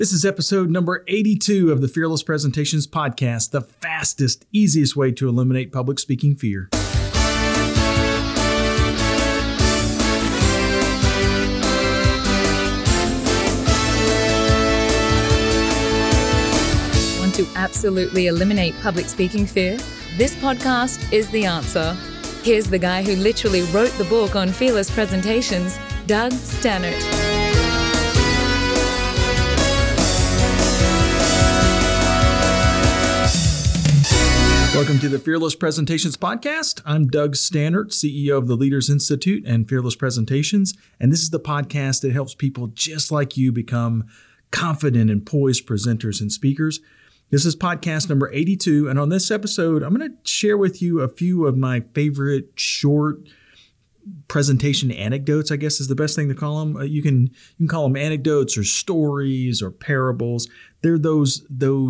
This is episode number 82 of the Fearless Presentations podcast, the fastest, easiest way to eliminate public speaking fear. Want to absolutely eliminate public speaking fear? This podcast is the answer. Here's the guy who literally wrote the book on Fearless Presentations, Doug Stannard. Welcome to the Fearless Presentations podcast. I'm Doug Stannard, CEO of the Leaders Institute and Fearless Presentations, and this is the podcast that helps people just like you become confident and poised presenters and speakers. This is podcast number 82, and on this episode, I'm going to share with you a few of my favorite short presentation anecdotes, I guess is the best thing to call them. You can call them anecdotes or stories or parables. They're those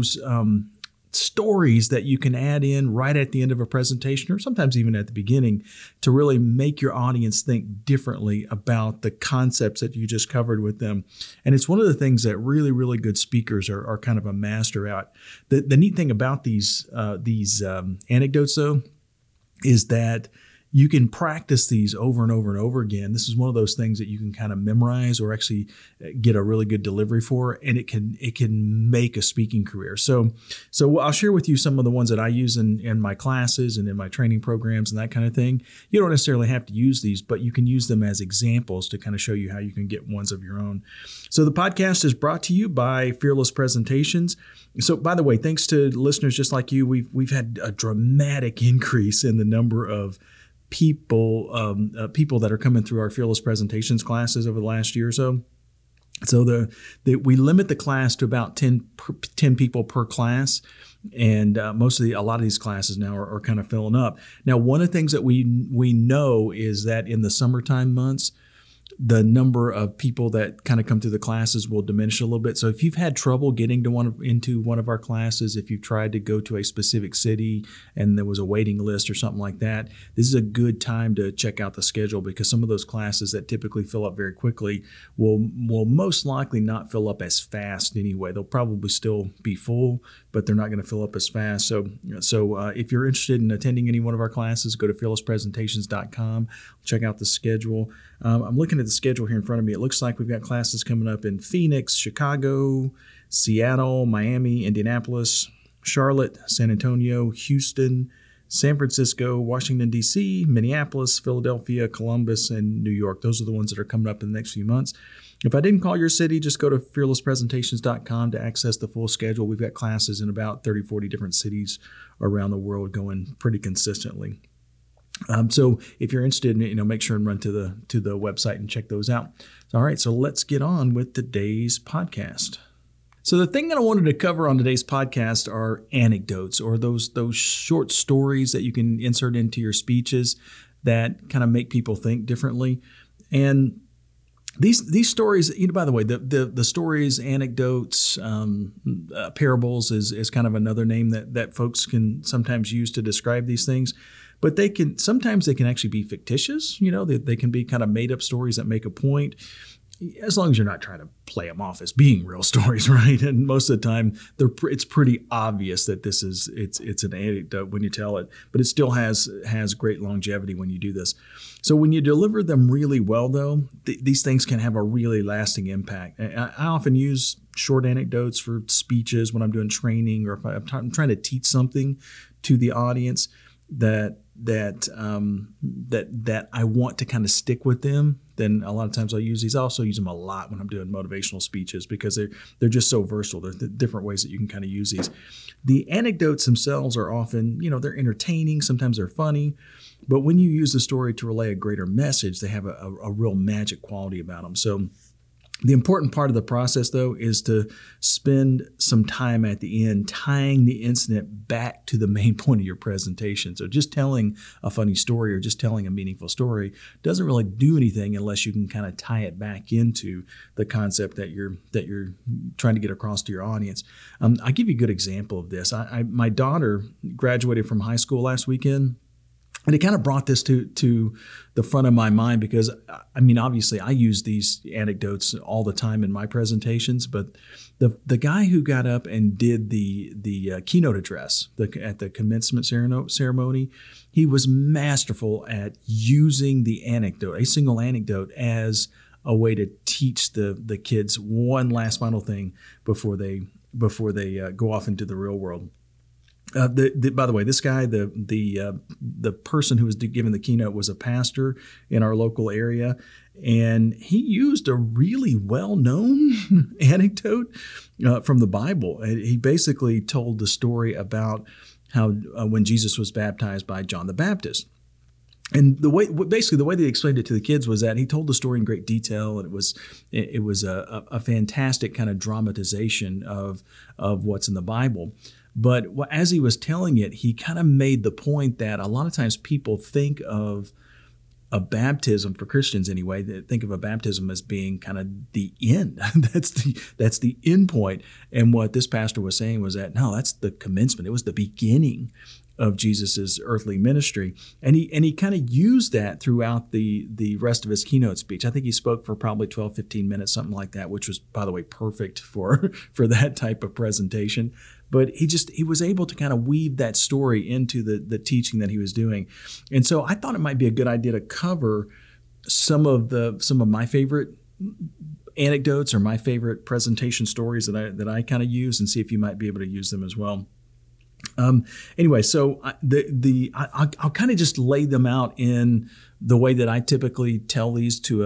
stories that you can add in right at the end of a presentation or sometimes even at the beginning to really make your audience think differently about the concepts that you just covered with them. And it's one of the things that really, really good speakers are kind of a master at. The neat thing about these anecdotes, though, is that you can practice these over and over and over again. This is one of those things that you can kind of memorize or actually get a really good delivery for, and it can make a speaking career. So I'll share with you some of the ones that I use in my classes and in my training programs and that kind of thing. You don't necessarily have to use these, but you can use them as examples to kind of show you how you can get ones of your own. So the podcast is brought to you by Fearless Presentations. So by the way, thanks to listeners just like you, we've had a dramatic increase in the number of people that are coming through our Fearless Presentations classes over the last year or so. So we limit the class to about 10 people per class, and a lot of these classes now are kind of filling up. Now, one of the things that we know is that in the summertime months, the number of people that kind of come through the classes will diminish a little bit. So if you've had trouble getting into one of our classes, if you've tried to go to a specific city and there was a waiting list or something like that, this is a good time to check out the schedule, because some of those classes that typically fill up very quickly will most likely not fill up as fast anyway. They'll probably still be full, but they're not going to fill up as fast. So if you're interested in attending any one of our classes, go to fearlesspresentations.com, check out the schedule. I'm looking at the schedule here in front of me. It looks like we've got classes coming up in Phoenix, Chicago, Seattle, Miami, Indianapolis, Charlotte, San Antonio, Houston, San Francisco, Washington, D.C., Minneapolis, Philadelphia, Columbus, and New York. Those are the ones that are coming up in the next few months. If I didn't call your city, just go to fearlesspresentations.com to access the full schedule. We've got classes in about 30, 40 different cities around the world going pretty consistently. So if you're interested, make sure and run to the website and check those out. All right, so let's get on with today's podcast. So the thing that I wanted to cover on today's podcast are anecdotes, or those short stories that you can insert into your speeches that kind of make people think differently. And these stories, by the way, the stories, anecdotes, parables is kind of another name that folks can sometimes use to describe these things. But sometimes they can actually be fictitious. They can be kind of made up stories that make a point, as long as you're not trying to play them off as being real stories, right? And most of the time, it's pretty obvious that it's an anecdote when you tell it, but it still has great longevity when you do this. So when you deliver them really well, though, these things can have a really lasting impact. I often use short anecdotes for speeches when I'm doing training, or if I'm trying to teach something to the audience that I want to kind of stick with them. Then a lot of times I'll use these. I also use them a lot when I'm doing motivational speeches, because they're just so versatile. There's different ways that you can kind of use these. The anecdotes themselves are often, they're entertaining. Sometimes they're funny. But when you use the story to relay a greater message, they have a real magic quality about them. So the important part of the process, though, is to spend some time at the end tying the incident back to the main point of your presentation. So just telling a funny story or just telling a meaningful story doesn't really do anything unless you can kind of tie it back into the concept that you're trying to get across to your audience. I'll give you a good example of this. My daughter graduated from high school last weekend. And it kind of brought this to the front of my mind because, I mean, obviously I use these anecdotes all the time in my presentations, but the guy who got up and did the keynote address at the commencement ceremony, he was masterful at using the anecdote, a single anecdote, as a way to teach the kids one last final thing before they go off into the real world. By the way, this guy, the person who was giving the keynote was a pastor in our local area, and he used a really well-known anecdote from the Bible. He basically told the story about how when Jesus was baptized by John the Baptist. And the way they explained it to the kids was that he told the story in great detail, and it was a fantastic kind of dramatization of what's in the Bible. But as he was telling it, he kind of made the point that a lot of times people think of a baptism, for Christians anyway, they think of a baptism as being kind of the end. That's the end point. And what this pastor was saying was that, no, that's the commencement. It was the beginning of Jesus's earthly ministry. And he kind of used that throughout the rest of his keynote speech. I think he spoke for probably 12, 15 minutes, something like that, which was, by the way, perfect for that type of presentation. But he was able to kind of weave that story into the teaching that he was doing. And so I thought it might be a good idea to cover some of my favorite anecdotes or my favorite presentation stories that I kind of use, and see if you might be able to use them as well. Anyway, so I'll kind of just lay them out in the way that I typically tell these to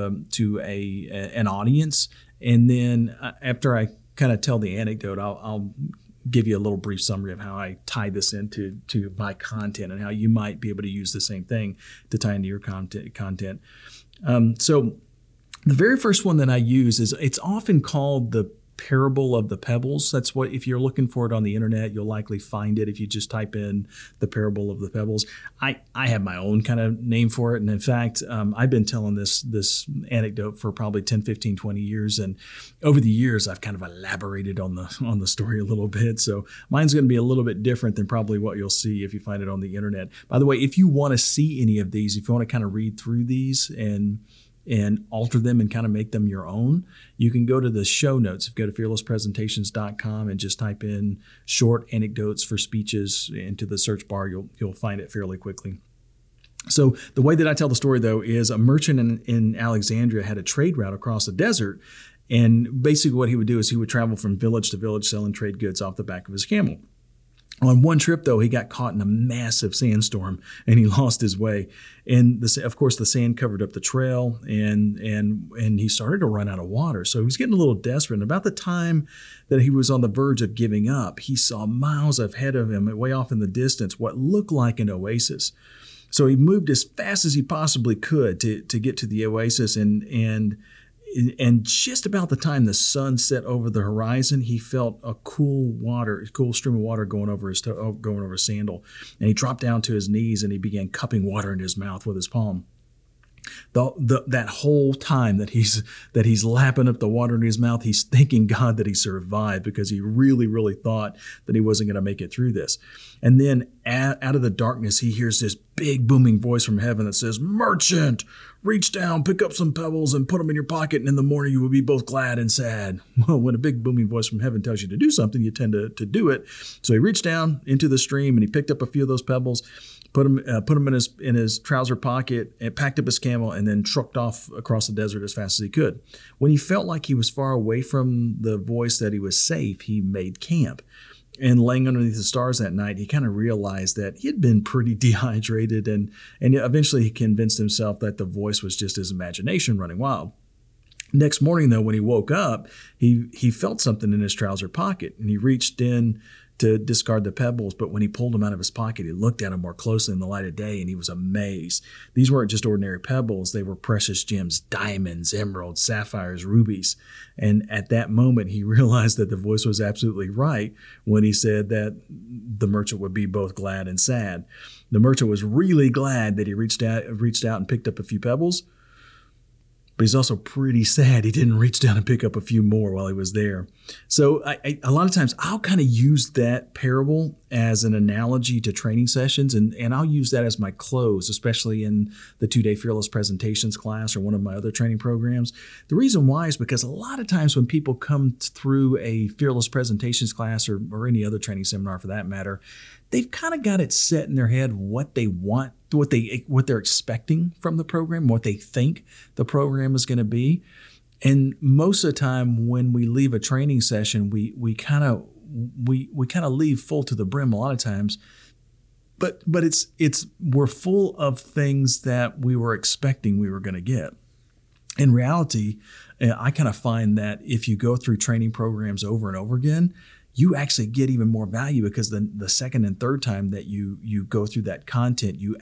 an audience, and then after I kind of tell the anecdote, I'll give you a little brief summary of how I tie this into my content and how you might be able to use the same thing to tie into your content. So the very first one that I use it's often called the parable of the pebbles. That's what, if you're looking for it on the internet, you'll likely find it if you just type in the parable of the pebbles. I have my own kind of name for it. And in fact, I've been telling this anecdote for probably 10, 15, 20 years. And over the years, I've kind of elaborated on the story a little bit. So mine's going to be a little bit different than probably what you'll see if you find it on the internet. By the way, if you want to see any of these, if you want to kind of read through these and alter them and kind of make them your own, you can go to the show notes. Go to fearlesspresentations.com and just type in short anecdotes for speeches into the search bar. You'll find it fairly quickly. So the way that I tell the story, though, is a merchant in Alexandria had a trade route across the desert. And basically what he would do is he would travel from village to village selling trade goods off the back of his camel. On one trip, though, he got caught in a massive sandstorm and he lost his way. And of course, the sand covered up the trail and he started to run out of water. So he was getting a little desperate. And about the time that he was on the verge of giving up, he saw miles ahead of him, way off in the distance, what looked like an oasis. So he moved as fast as he possibly could to get to the oasis. And just about the time the sun set over the horizon, he felt a cool stream of water going over his sandal. And he dropped down to his knees and he began cupping water in his mouth with his palm. That whole time that he's lapping up the water in his mouth, he's thanking God that he survived, because he really, really thought that he wasn't going to make it through this. And then out of the darkness, he hears this big booming voice from heaven that says, "Merchant, reach down, pick up some pebbles and put them in your pocket, and in the morning you will be both glad and sad." Well, when a big booming voice from heaven tells you to do something, you tend to do it. So he reached down into the stream and he picked up a few of those pebbles, put them in his trouser pocket, and packed up his camel, and then trucked off across the desert as fast as he could. When he felt like he was far away from the voice that he was safe, he made camp. And laying underneath the stars that night, he kind of realized that he had been pretty dehydrated, and eventually he convinced himself that the voice was just his imagination running wild. Next morning, though, when he woke up, he felt something in his trouser pocket, and he reached in to discard the pebbles, but when he pulled them out of his pocket, he looked at them more closely in the light of day, and he was amazed. These weren't just ordinary pebbles. They were precious gems, diamonds, emeralds, sapphires, rubies. And at that moment, he realized that the voice was absolutely right when he said that the merchant would be both glad and sad. The merchant was really glad that he reached out and picked up a few pebbles, but he's also pretty sad he didn't reach down and pick up a few more while he was there. So a lot of times I'll kind of use that parable as an analogy to training sessions, and I'll use that as my close, especially in the 2-day Fearless Presentations class or one of my other training programs. The reason why is because a lot of times when people come through a Fearless Presentations class or any other training seminar for that matter, they've kind of got it set in their head what they want, what they're expecting from the program, what they think the program is going to be. And most of the time when we leave a training session, we kind of leave full to the brim a lot of times, but we're full of things that we were expecting we were going to get. In reality, I kind of find that if you go through training programs over and over again, you actually get even more value because the second and third time that you go through that content, you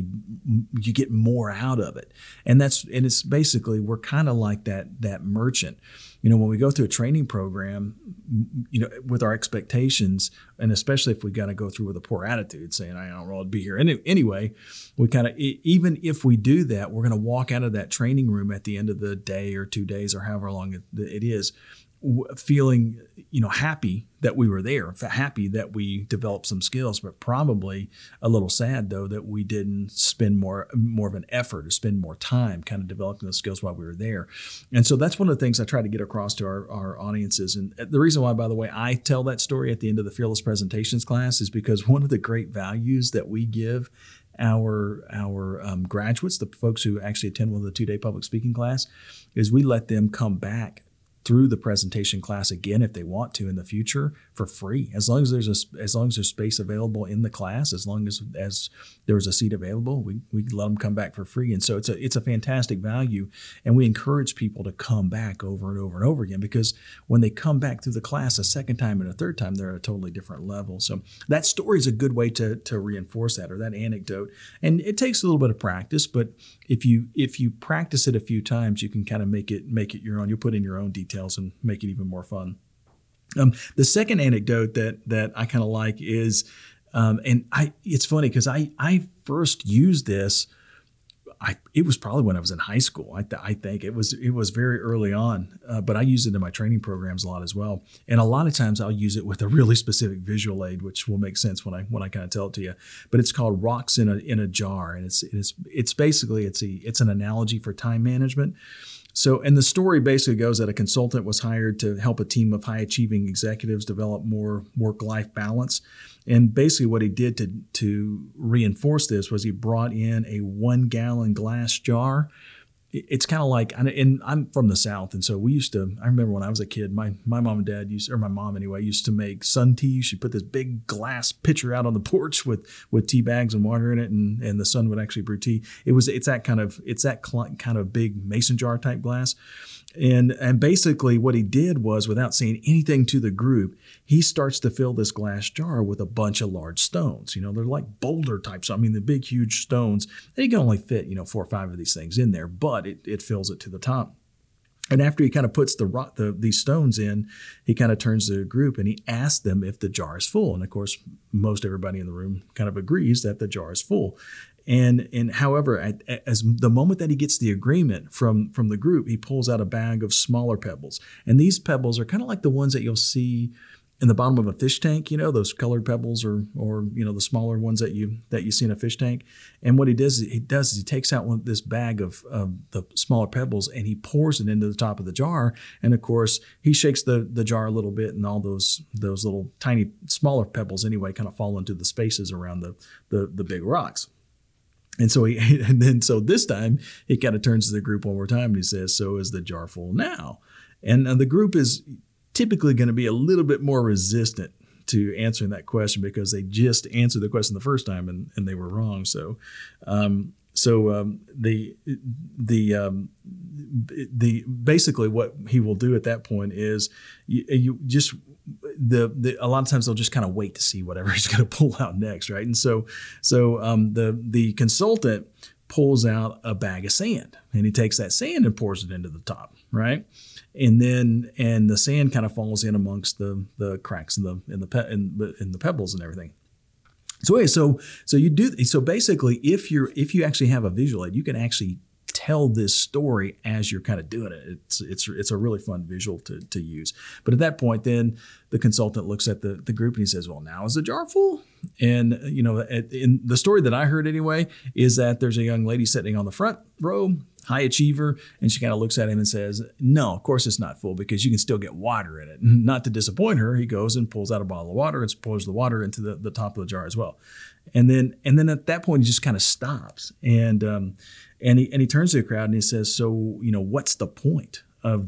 get more out of it. And it's basically, we're kind of like that merchant. When we go through a training program, with our expectations, and especially if we got to go through with a poor attitude saying, I don't want to be here anyway, we kind of, even if we do that, we're going to walk out of that training room at the end of the day or 2 days or however long it is, feeling, happy that we were there, happy that we developed some skills, but probably a little sad though that we didn't spend more of an effort or spend more time kind of developing those skills while we were there. And so that's one of the things I try to get across to our audiences. And the reason why, by the way, I tell that story at the end of the Fearless Presentations class is because one of the great values that we give our graduates, the folks who actually attend one of the 2-day public speaking class, is we let them come back through the presentation class again if they want to in the future for free, as long as there's space available in the class, as long as there's a seat available, we let them come back for free. And so it's a fantastic value, and we encourage people to come back over and over and over again, because when they come back through the class a second time and a third time, they're at a totally different level. So that story is a good way to reinforce that, or that anecdote. And it takes a little bit of practice, but if you practice it a few times, you can kind of make it your own. You put in your own details and make it even more fun. The second anecdote that I kind of like is, it's funny because I first used this. It was probably when I was in high school. I think it was very early on, but I use it in my training programs a lot as well. And a lot of times I'll use it with a really specific visual aid, which will make sense when I kind of tell it to you. But it's called Rocks in a Jar, and it's basically it's an analogy for time management. So, and the story basically goes that a consultant was hired to help a team of high-achieving executives develop more work-life balance. And basically what he did to reinforce this was he brought in a 1-gallon glass jar. It's kind of like, and I'm from the South, and so I remember when I was a kid, my mom and dad my mom anyway, used to make sun tea. She'd put this big glass pitcher out on the porch with tea bags and water in it, and the son would actually brew tea. It's that kind of big mason jar type glass. And basically what he did was, without saying anything to the group, he starts to fill this glass jar with a bunch of large stones. They're like boulder types. I mean, the big, huge stones. And he can only fit, 4 or 5 of these things in there, but it fills it to the top. And after he kind of puts these stones in, he kind of turns to the group and he asks them if the jar is full. And of course, most everybody in the room kind of agrees that the jar is full. And however, as the moment that he gets the agreement from the group, he pulls out a bag of smaller pebbles. And these pebbles are kind of like the ones that you'll see in the bottom of a fish tank, those colored pebbles or the smaller ones that you see in a fish tank. And what he does is he takes out this bag of the smaller pebbles and he pours it into the top of the jar. And of course, he shakes the jar a little bit, and all those little tiny smaller pebbles anyway kind of fall into the spaces around the big rocks. And so this time he kind of turns to the group one more time and he says, "So is the jar full now?" And the group is typically going to be a little bit more resistant to answering that question because they just answered the question the first time and they were wrong. So basically what he will do at that point is you just a lot of times they'll just kind of wait to see whatever he's going to pull out next, right? And so the consultant pulls out a bag of sand and he takes that sand and pours it into the top, right? And the sand kind of falls in amongst the cracks in the pebbles and everything. So basically, if you actually have a visual aid, you can actually tell this story as you're kind of doing it. It's a really fun visual to use. But at that point, then the consultant looks at the group and he says, well, now is the jar full? And, in the story that I heard anyway, is that there's a young lady sitting on the front row, high achiever, and she kind of looks at him and says, no, of course it's not full because you can still get water in it. Not to disappoint her, he goes and pulls out a bottle of water and pours the water into the top of the jar as well. And then at that point, he just kind of stops and he turns to the crowd and he says, so, what's the point of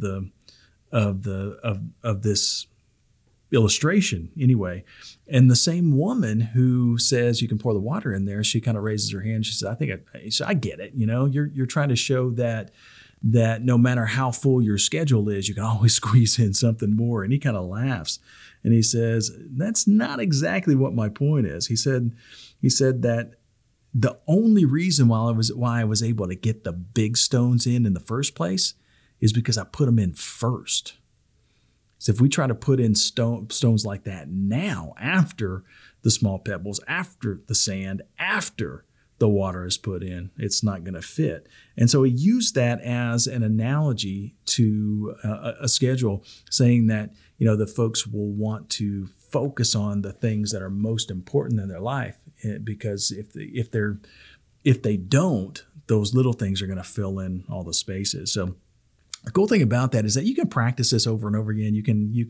this illustration anyway? And the same woman who says you can pour the water in there, she kind of raises her hand. She says, I get it. You're trying to show that no matter how full your schedule is, you can always squeeze in something more. And he kind of laughs and he says, that's not exactly what my point is. He said that the only reason why I was able to get the big stones in the first place is because I put them in first. So if we try to put in stones like that now, after the small pebbles, after the sand, after the water is put in, it's not going to fit. And so he used that as an analogy to a schedule, saying that, the folks will want to focus on the things that are most important in their life, because if they don't, those little things are going to fill in all the spaces. So the cool thing about that is that you can practice this over and over again. You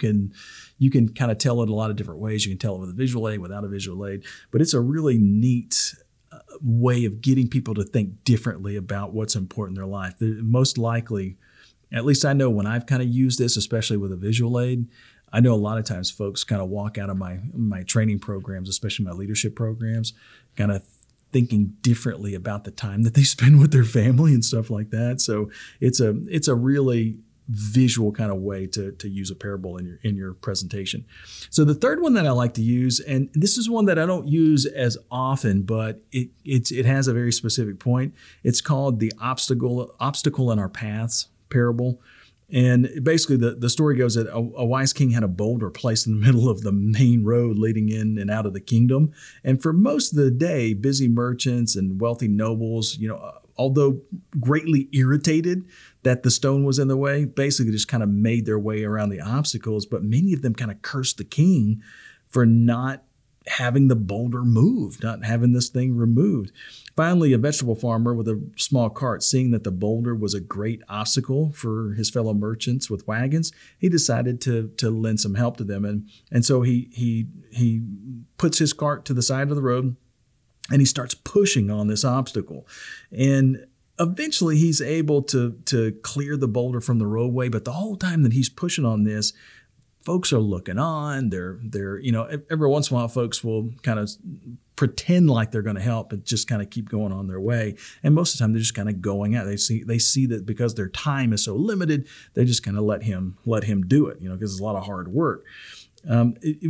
can kind of tell it a lot of different ways. You can tell it with a visual aid, without a visual aid, but it's a really neat way of getting people to think differently about what's important in their life. Most likely, at least I know when I've kind of used this, especially with a visual aid, I know a lot of times folks kind of walk out of my training programs, especially my leadership programs, kind of thinking differently about the time that they spend with their family and stuff like that. So it's a really visual kind of way to use a parable in your presentation. So the third one that I like to use, and this is one that I don't use as often, but it has a very specific point. It's called the obstacle in our paths parable. And basically the story goes that a wise king had a boulder placed in the middle of the main road leading in and out of the kingdom. And for most of the day, busy merchants and wealthy nobles, although greatly irritated that the stone was in the way, basically just kind of made their way around the obstacles. But many of them kind of cursed the king for not having the boulder moved, not having this thing removed. Finally, a vegetable farmer with a small cart, seeing that the boulder was a great obstacle for his fellow merchants with wagons, he decided to lend some help to them. And so he puts his cart to the side of the road and he starts pushing on this obstacle. And eventually he's able to clear the boulder from the roadway. But the whole time that he's pushing on this, folks are looking on. They're every once in a while, folks will kind of pretend like they're going to help and just kind of keep going on their way. And most of the time, they're just kind of going out. They see that because their time is so limited, they just kind of let him do it. Because it's a lot of hard work. When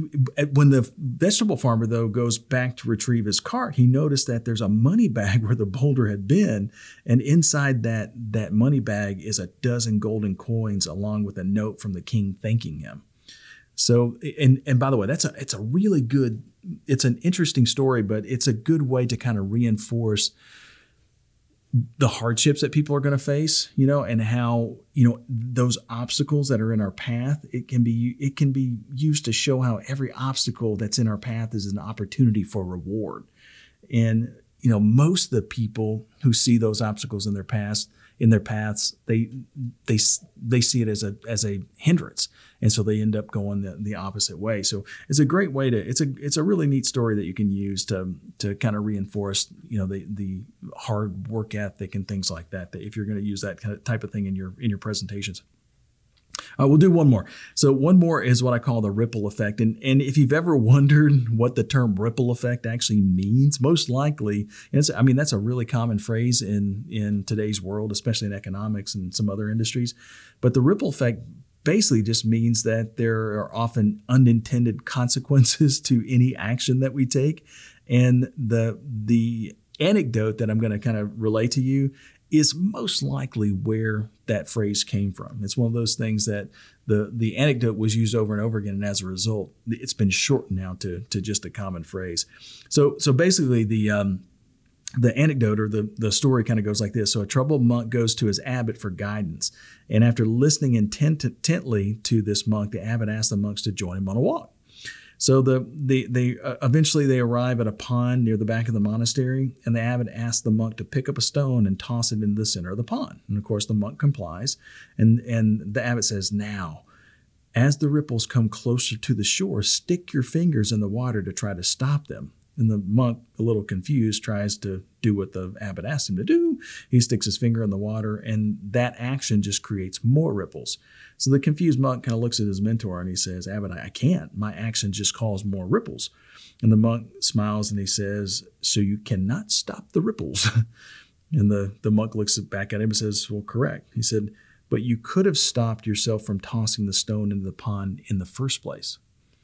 the vegetable farmer, though, goes back to retrieve his cart, he noticed that there's a money bag where the boulder had been. And inside that money bag is a dozen golden coins along with a note from the king thanking him. So, and by the way, it's a really good, it's an interesting story, but it's a good way to kind of reinforce the hardships that people are going to face, and how, those obstacles that are in our path, it can be used to show how every obstacle that's in our path is an opportunity for reward. And, most of the people who see those obstacles in their paths, they see it as a hindrance, and so they end up going the opposite way. So it's a great way it's a really neat story that you can use to kind of reinforce the hard work ethic and things like that. That if you're going to use that kind of type of thing in your presentations. We'll do one more. So one more is what I call the ripple effect. And if you've ever wondered what the term ripple effect actually means, most likely, that's a really common phrase in today's world, especially in economics and some other industries. But the ripple effect basically just means that there are often unintended consequences to any action that we take. And the anecdote that I'm going to kind of relay to you is most likely where that phrase came from. It's one of those things that the anecdote was used over and over again, and as a result, it's been shortened now to just a common phrase. So basically, the the anecdote or the story kind of goes like this. So a troubled monk goes to his abbot for guidance. And after listening intently to this monk, the abbot asks the monks to join him on a walk. So they eventually they arrive at a pond near the back of the monastery, and the abbot asks the monk to pick up a stone and toss it into the center of the pond. And of course, the monk complies, and the abbot says, "Now, as the ripples come closer to the shore, stick your fingers in the water to try to stop them." And the monk, a little confused, tries to do what the abbot asked him to do. He sticks his finger in the water, and that action just creates more ripples. So the confused monk kind of looks at his mentor and he says, "Abbot, I can't. My action just caused more ripples." And the monk smiles and he says, "So you cannot stop the ripples?" And the monk looks back at him and says, "Well, correct." He said, "But you could have stopped yourself from tossing the stone into the pond in the first place."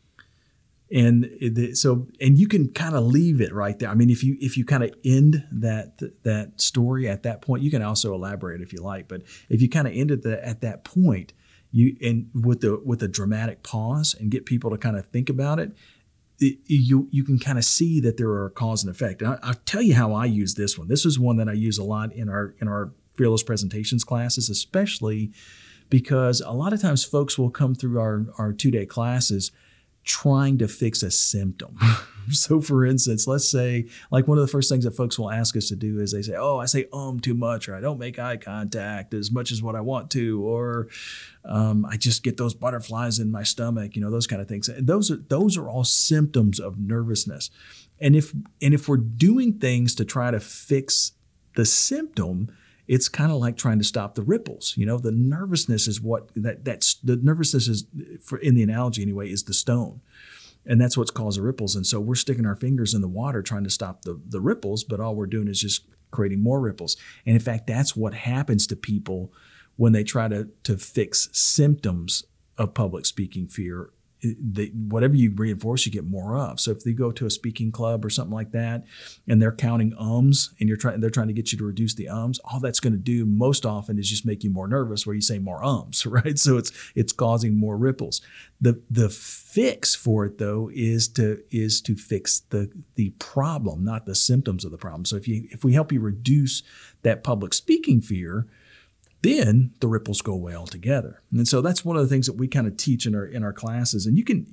And you can kind of leave it right there. I mean, if you kind of end that story at that point, you can also elaborate if you like. But if you kind of end it at that point, with a dramatic pause and get people to kind of think about it, you can kind of see that there are cause and effect. And I'll tell you how I use this one. This is one that I use a lot in our Fearless Presentations classes, especially because a lot of times folks will come through our 2-day classes trying to fix a symptom. So for instance, let's say, like one of the first things that folks will ask us to do is they say, "Oh, I say too much," or "I don't make eye contact as much as what I want to," or "I just get those butterflies in my stomach," those kind of things. Those are all symptoms of nervousness. And if we're doing things to try to fix the symptom, it's kind of like trying to stop the ripples. The nervousness is the nervousness is, in the analogy anyway, is the stone. And that's what's caused the ripples. And so we're sticking our fingers in the water trying to stop the ripples, but all we're doing is just creating more ripples. And in fact, that's what happens to people when they try to fix symptoms of public speaking fear. Whatever you reinforce, you get more of. So if they go to a speaking club or something like that, and they're counting ums, and they're trying to get you to reduce the ums, all that's going to do most often is just make you more nervous, where you say more ums, right? So it's causing more ripples. The fix for it though is to fix the problem, not the symptoms of the problem. So if we help you reduce that public speaking fear, then the ripples go away altogether. And so that's one of the things that we kind of teach in our classes. And you can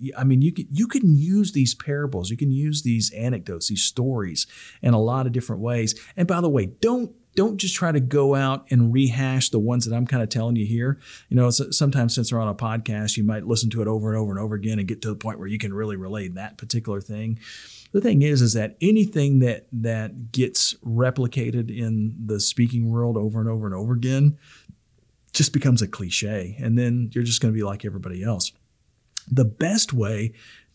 use these parables, you can use these anecdotes, these stories in a lot of different ways. And by the way, don't just try to go out and rehash the ones that I'm kind of telling you here. Sometimes since we're on a podcast, you might listen to it over and over and over again and get to the point where you can really relate that particular thing. The thing is that anything that gets replicated in the speaking world over and over and over again just becomes a cliche, and then you're just going to be like everybody else. The best way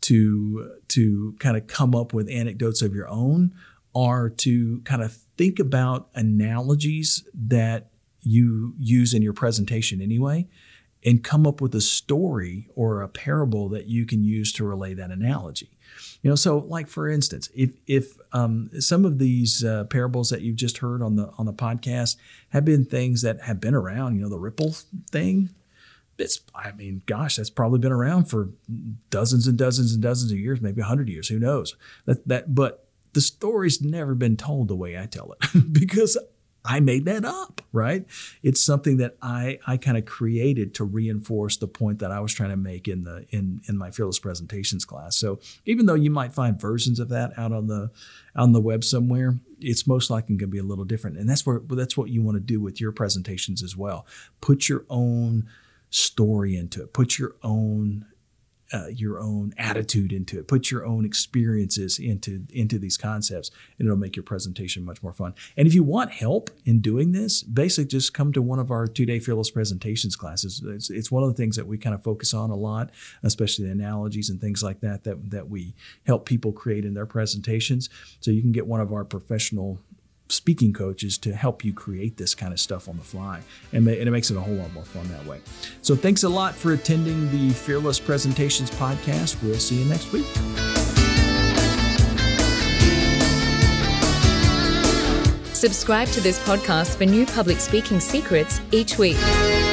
to kind of come up with anecdotes of your own are to kind of think about analogies that you use in your presentation anyway, and come up with a story or a parable that you can use to relay that analogy. So like for instance, if some of these parables that you've just heard on the podcast have been things that have been around, the ripple thing, that's probably been around for dozens and dozens and dozens of years, maybe 100 years, who knows? But the story's never been told the way I tell it because I made that up, right? It's something that I kind of created to reinforce the point that I was trying to make in my Fearless Presentations class. So even though you might find versions of that out on the web somewhere, it's most likely going to be a little different. And that's what you want to do with your presentations as well. Put your own story into it. Put your own attitude into it. Put your own experiences into these concepts, and it'll make your presentation much more fun. And if you want help in doing this, basically just come to one of our 2-day Fearless Presentations classes. It's one of the things that we kind of focus on a lot, especially the analogies and things like that we help people create in their presentations. So you can get one of our professional speaking coaches to help you create this kind of stuff on the fly. And it makes it a whole lot more fun that way. So thanks a lot for attending the Fearless Presentations podcast. We'll see you next week. Subscribe to this podcast for new public speaking secrets each week.